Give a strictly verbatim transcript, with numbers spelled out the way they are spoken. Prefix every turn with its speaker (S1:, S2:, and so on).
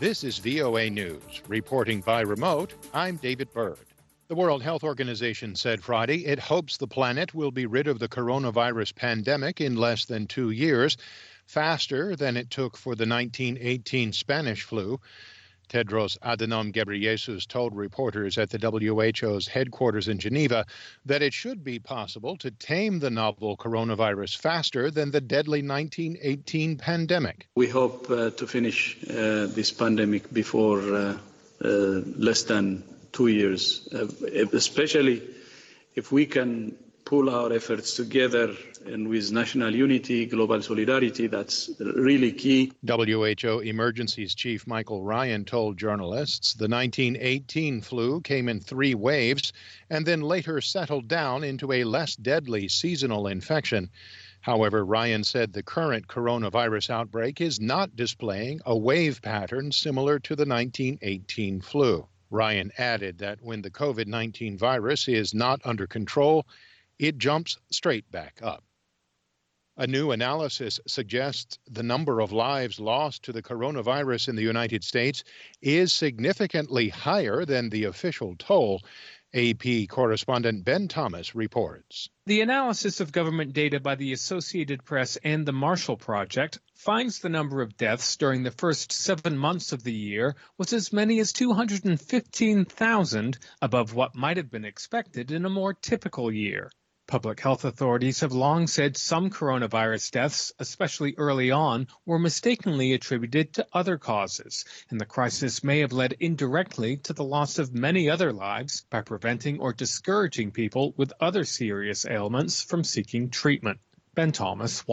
S1: This is V O A News. Reporting by remote, I'm David Byrd. The World Health Organization said Friday it hopes the planet will be rid of the coronavirus pandemic in less than two years, faster than it took for the nineteen eighteen Spanish flu. Tedros Adhanom Ghebreyesus told reporters at the W H O's headquarters in Geneva that it should be possible to tame the novel coronavirus faster than the deadly nineteen eighteen pandemic.
S2: We hope uh, to finish uh, this pandemic before uh, uh, less than two years, uh, especially if we can pull our efforts together and with national unity, global solidarity. That's really key.
S1: W H O Emergencies Chief Michael Ryan told journalists the nineteen eighteen flu came in three waves and then later settled down into a less deadly seasonal infection. However, Ryan said the current coronavirus outbreak is not displaying a wave pattern similar to the nineteen eighteen flu. Ryan added that when the COVID nineteen virus is not under control, it jumps straight back up. A new analysis suggests the number of lives lost to the coronavirus in the United States is significantly higher than the official toll. A P correspondent Ben Thomas reports.
S3: The analysis of government data by the Associated Press and the Marshall Project finds the number of deaths during the first seven months of the year was as many as two hundred fifteen thousand, above what might have been expected in a more typical year. Public health authorities have long said some coronavirus deaths, especially early on, were mistakenly attributed to other causes, and the crisis may have led indirectly to the loss of many other lives by preventing or discouraging people with other serious ailments from seeking treatment. Ben Thomas,